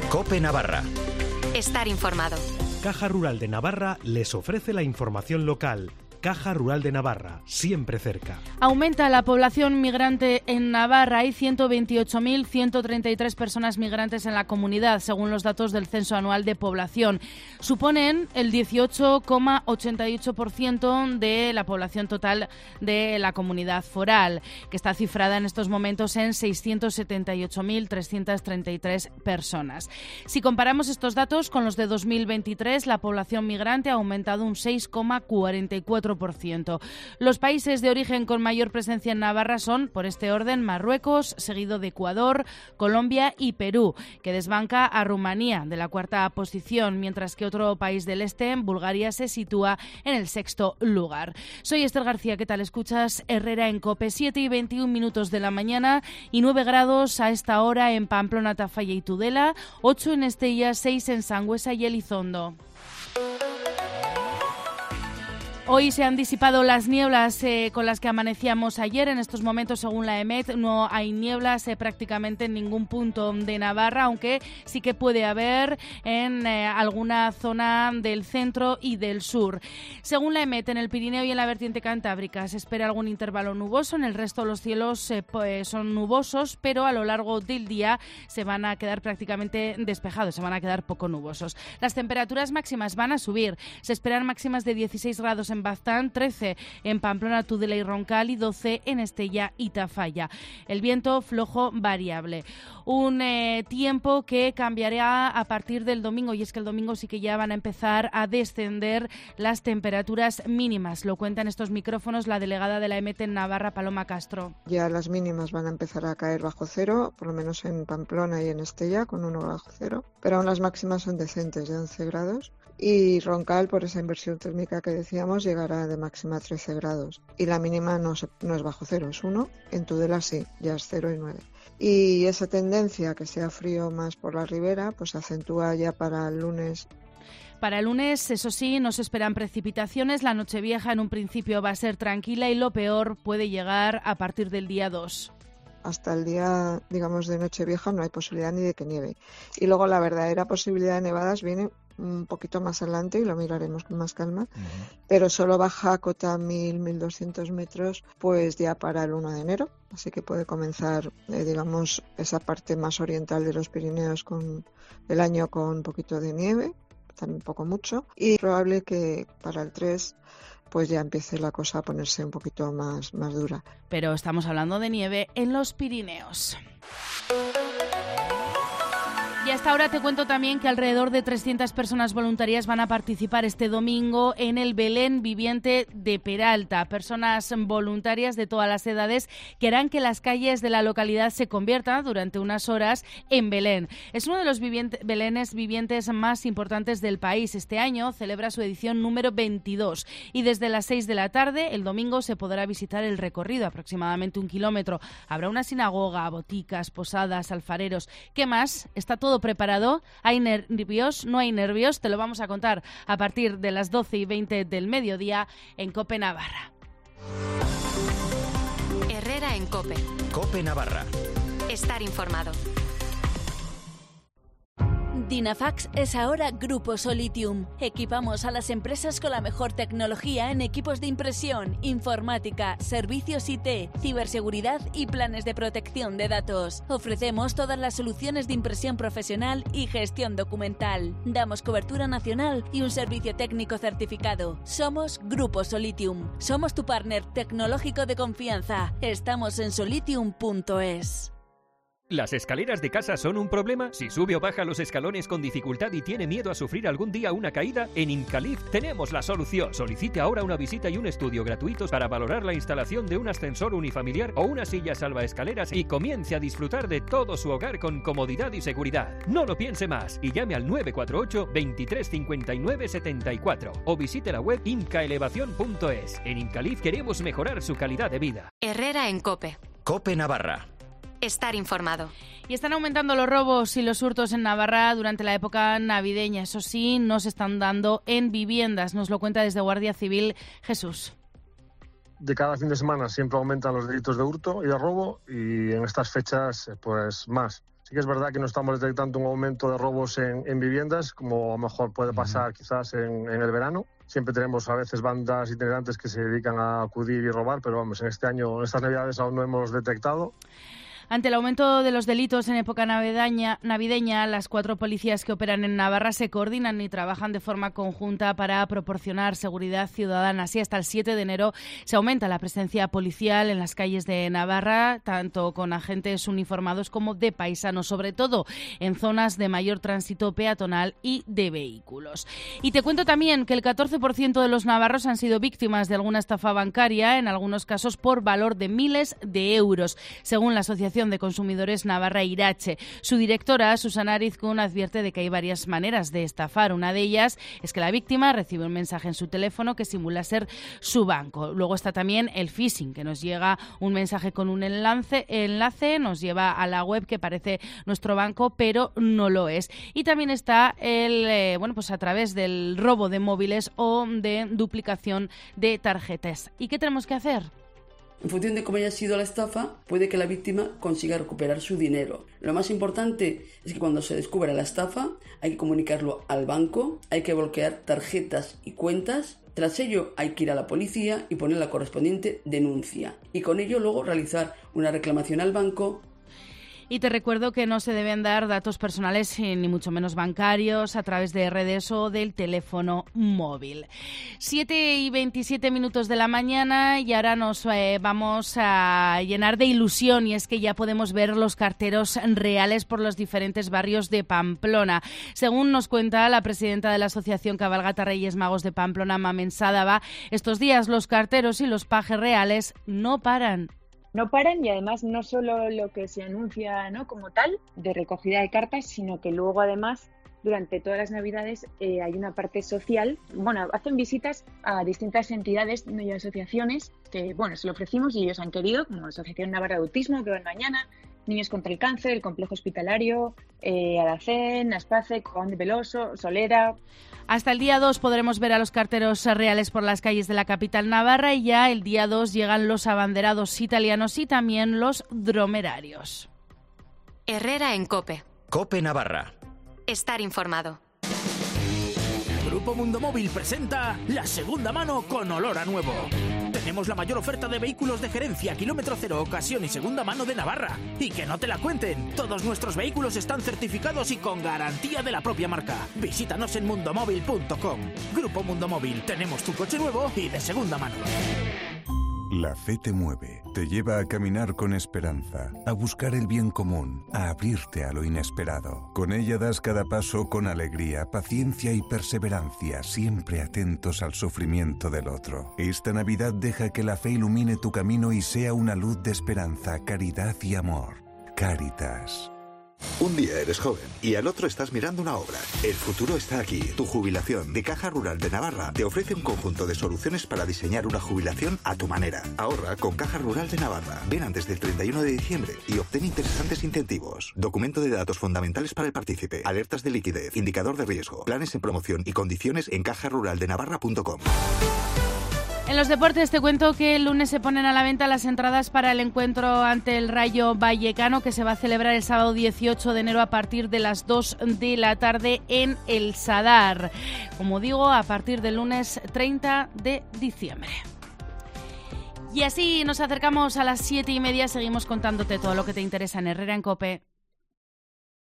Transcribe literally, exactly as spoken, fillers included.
COPE Navarra. Estar informado. Caja Rural de Navarra les ofrece la información local. Caja Rural de Navarra, siempre cerca. Aumenta la población migrante en Navarra. Hay ciento veintiocho mil ciento treinta y tres personas migrantes en la comunidad, según los datos del Censo Anual de Población. Suponen el dieciocho coma ochenta y ocho por ciento de la población total de la comunidad foral, que está cifrada en estos momentos en seiscientos setenta y ocho mil trescientos treinta y tres personas. Si comparamos estos datos con los de dos mil veintitrés, la población migrante ha aumentado un seis coma cuarenta y cuatro por ciento. Los países de origen con mayor presencia en Navarra son, por este orden, Marruecos, seguido de Ecuador, Colombia y Perú, que desbanca a Rumanía de la cuarta posición, mientras que otro país del este, Bulgaria, se sitúa en el sexto lugar. Soy Esther García, ¿qué tal? Escuchas Herrera en COPE, siete y veintiún minutos de la mañana y nueve grados a esta hora en Pamplona, Tafalla y Tudela, ocho en Estella, seis en Sangüesa y Elizondo. Hoy se han disipado las nieblas eh, con las que amanecíamos ayer. En estos momentos, según la EMET, no hay nieblas eh, prácticamente en ningún punto de Navarra, aunque sí que puede haber en eh, alguna zona del centro y del sur. Según la EMET, en el Pirineo y en la vertiente cantábrica se espera algún intervalo nuboso. En el resto los cielos eh, pues, son nubosos, pero a lo largo del día se van a quedar prácticamente despejados, se van a quedar poco nubosos. Las temperaturas máximas van a subir. Se esperan máximas de dieciséis grados en en Baztán, trece en Pamplona, Tudela y Roncal y doce en Estella y Tafalla. El viento flojo variable. Un eh, tiempo que cambiará a partir del domingo, y es que el domingo sí que ya van a empezar a descender las temperaturas mínimas. Lo cuenta en estos micrófonos la delegada de la EMET en Navarra, Paloma Castro. Ya las mínimas van a empezar a caer bajo cero, por lo menos en Pamplona y en Estella, con uno bajo cero, pero aún las máximas son decentes, de once grados. Y Roncal, por esa inversión térmica que decíamos, llegará de máxima a trece grados. Y la mínima no, se, no es bajo cero, es uno. En Tudela sí, ya es cero y nueve. Y esa tendencia que sea frío más por la ribera, pues se acentúa ya para el lunes. Para el lunes, eso sí, no se esperan precipitaciones. La Nochevieja en un principio va a ser tranquila y lo peor puede llegar a partir del día dos. Hasta el día, digamos, de Nochevieja no hay posibilidad ni de que nieve. Y luego la verdadera posibilidad de nevadas viene un poquito más adelante y lo miraremos con más calma, uh-huh. Pero solo baja a cota mil, mil doscientos metros, pues ya para el uno de enero, así que puede comenzar, eh, digamos, esa parte más oriental de los Pirineos con el año con un poquito de nieve, también poco mucho, y es probable que para el tres pues ya empiece la cosa a ponerse un poquito más, más dura. Pero estamos hablando de nieve en los Pirineos. Y hasta ahora te cuento también que alrededor de trescientas personas voluntarias van a participar este domingo en el Belén viviente de Peralta. Personas voluntarias de todas las edades que harán que las calles de la localidad se conviertan durante unas horas en Belén. Es uno de los viviente, Belenes vivientes más importantes del país. Este año celebra su edición número veintidós y desde las seis de la tarde el domingo se podrá visitar el recorrido, aproximadamente un kilómetro. Habrá una sinagoga, boticas, posadas, alfareros. ¿Qué más? Está todo preparado. ¿Hay nervios? ¿No hay nervios? Te lo vamos a contar a partir de las doce y veinte del mediodía en COPE Navarra. Herrera en COPE. COPE Navarra. Estar informado. Dynafax es ahora Grupo Solitium. Equipamos a las empresas con la mejor tecnología en equipos de impresión, informática, servicios I T, ciberseguridad y planes de protección de datos. Ofrecemos todas las soluciones de impresión profesional y gestión documental. Damos cobertura nacional y un servicio técnico certificado. Somos Grupo Solitium. Somos tu partner tecnológico de confianza. Estamos en solitium punto es. ¿Las escaleras de casa son un problema? Si sube o baja los escalones con dificultad y tiene miedo a sufrir algún día una caída, en Incalif tenemos la solución. Solicite ahora una visita y un estudio gratuitos para valorar la instalación de un ascensor unifamiliar o una silla salvaescaleras y comience a disfrutar de todo su hogar con comodidad y seguridad. No lo piense más y llame al nueve cuatro ocho, veintitrés cincuenta y nueve setenta y cuatro o visite la web incaelevación punto es. En Incalif queremos mejorar su calidad de vida. Herrera en COPE. COPE Navarra. Estar informado. Y están aumentando los robos y los hurtos en Navarra durante la época navideña. Eso sí, no se están dando en viviendas. Nos lo cuenta desde Guardia Civil Jesús. De cada fin de semana siempre aumentan los delitos de hurto y de robo y en estas fechas pues más. Sí que es verdad que no estamos detectando un aumento de robos en, en viviendas, como a lo mejor puede pasar quizás en, en el verano. Siempre tenemos a veces bandas itinerantes que se dedican a acudir y robar, pero vamos, en este año, en estas navidades aún no hemos detectado. Ante el aumento de los delitos en época navideña, navideña, las cuatro policías que operan en Navarra se coordinan y trabajan de forma conjunta para proporcionar seguridad ciudadana. Así, hasta el siete de enero se aumenta la presencia policial en las calles de Navarra, tanto con agentes uniformados como de paisanos, sobre todo en zonas de mayor tránsito peatonal y de vehículos. Y te cuento también que el catorce por ciento de los navarros han sido víctimas de alguna estafa bancaria, en algunos casos por valor de miles de euros, según la Asociación de Consumidores Navarra Irache. Su directora, Susana Arizcún, advierte de que hay varias maneras de estafar. Una de ellas es que la víctima recibe un mensaje en su teléfono que simula ser su banco. Luego está también el phishing, que nos llega un mensaje con un enlace, enlace nos lleva a la web que parece nuestro banco, pero no lo es. Y también está el, eh, bueno, pues a través del robo de móviles o de duplicación de tarjetas. ¿Y qué tenemos que hacer? En función de cómo haya sido la estafa, puede que la víctima consiga recuperar su dinero. Lo más importante es que cuando se descubra la estafa, hay que comunicarlo al banco, hay que bloquear tarjetas y cuentas. Tras ello, hay que ir a la policía y poner la correspondiente denuncia. Y con ello luego realizar una reclamación al banco. Y te recuerdo que no se deben dar datos personales, eh, ni mucho menos bancarios, a través de redes o del teléfono móvil. siete y veintisiete minutos de la mañana y ahora nos eh, vamos a llenar de ilusión, y es que ya podemos ver los carteros reales por los diferentes barrios de Pamplona. Según nos cuenta la presidenta de la Asociación Cabalgata Reyes Magos de Pamplona, Mamen Sádava, estos días los carteros y los pajes reales no paran. No paran, y además no solo lo que se anuncia, ¿no?, como tal, de recogida de cartas, sino que luego además durante todas las Navidades eh, hay una parte social. Bueno, hacen visitas a distintas entidades y asociaciones que, bueno, se lo ofrecimos y ellos han querido, como la Asociación Navarra de Autismo, que van mañana, Niños contra el Cáncer, el Complejo Hospitalario, eh, Adacén, Aspace, Juan de Veloso, Solera. Hasta el día dos podremos ver a los carteros reales por las calles de la capital navarra, y ya el día dos llegan los abanderados italianos y también los dromerarios. Herrera en COPE. COPE Navarra. Estar informado. Grupo Mundo Móvil presenta La Segunda Mano con olor a nuevo. Tenemos la mayor oferta de vehículos de gerencia, kilómetro cero, ocasión y segunda mano de Navarra. Y que no te la cuenten, todos nuestros vehículos están certificados y con garantía de la propia marca. Visítanos en mundomóvil punto com. Grupo Mundo Móvil, tenemos tu coche nuevo y de segunda mano. La fe te mueve, te lleva a caminar con esperanza, a buscar el bien común, a abrirte a lo inesperado. Con ella das cada paso con alegría, paciencia y perseverancia, siempre atentos al sufrimiento del otro. Esta Navidad deja que la fe ilumine tu camino y sea una luz de esperanza, caridad y amor. Cáritas. Un día eres joven y al otro estás mirando una obra. El futuro está aquí. Tu jubilación de Caja Rural de Navarra te ofrece un conjunto de soluciones para diseñar una jubilación a tu manera. Ahorra con Caja Rural de Navarra. Ven antes del treinta y uno de diciembre y obtén interesantes incentivos. Documento de datos fundamentales para el partícipe, alertas de liquidez, indicador de riesgo, planes en promoción y condiciones en caja rural de navarra punto com. En los deportes te cuento que el lunes se ponen a la venta las entradas para el encuentro ante el Rayo Vallecano, que se va a celebrar el sábado dieciocho de enero a partir de las dos de la tarde en el Sadar. Como digo, a partir del lunes treinta de diciembre. Y así nos acercamos a las siete y media. Seguimos contándote todo lo que te interesa en Herrera en COPE.